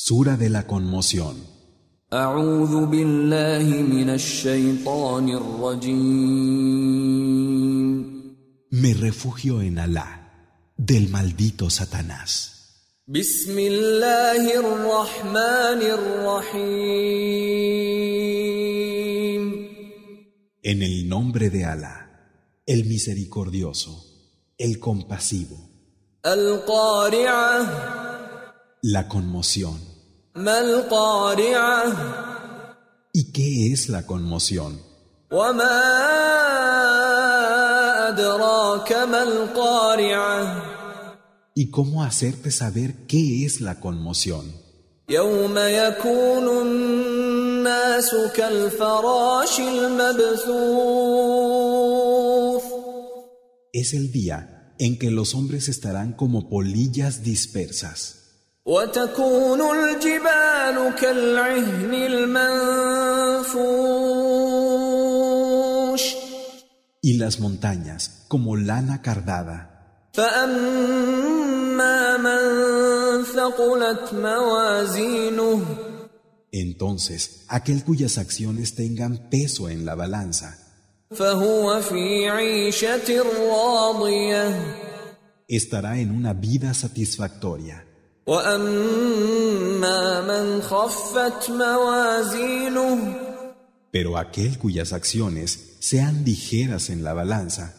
Sura de la conmoción. أعوذ بالله من الشيطان الرجيم. Me refugio en Alá, del maldito Satanás. بسم الله الرحمن الرحيم. En el nombre de Alá, el misericordioso, el compasivo. القارعة. La conmoción. ما القارعة. ¿Y qué es la conmoción? وما أدراك ما القارعة. ¿Y cómo hacerte saber qué es la conmoción? يوم يكون الناس كالفراش المبثوث. Es el día en que los hombres estarán como polillas dispersas. وتكون الجبال كالعهن المنفوش. Y las montañas como lana cardada. فأما من ثقلت موازينه. Entonces, aquel cuyas acciones tengan peso en la balanza, فهو في عيشة راضية. estará en una vida satisfactoria. وأما من خفت موازينه. Pero aquel cuyas acciones sean ligeras en la balanza,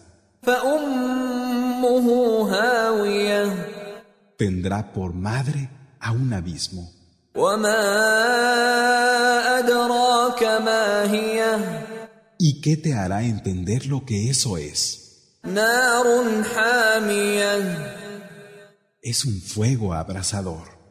فأمه هاوية. tendrá por madre a un abismo. وما أدراك ما هي. ¿Y qué te hará entender lo que eso es? نار حامية. Es un fuego abrasador.